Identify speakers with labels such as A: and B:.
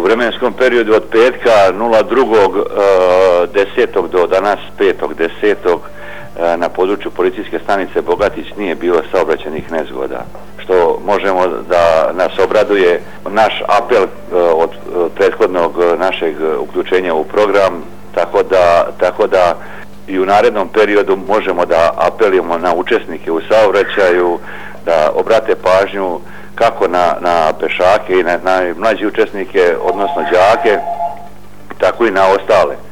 A: vremenskom periodu od petka 02.10. do danas 5.10. na području policijske stanice Bogatić nije bilo saobraćajnih nezgoda, što možemo da nas obraduje naš apel od prethodnog našeg uključenja u program, tako da i u narednom periodu možemo da apelujemo na učesnike u saobraćaju da obrate pažnju kako na pešake i na mlađe učesnike, odnosno đake, tako i na ostale.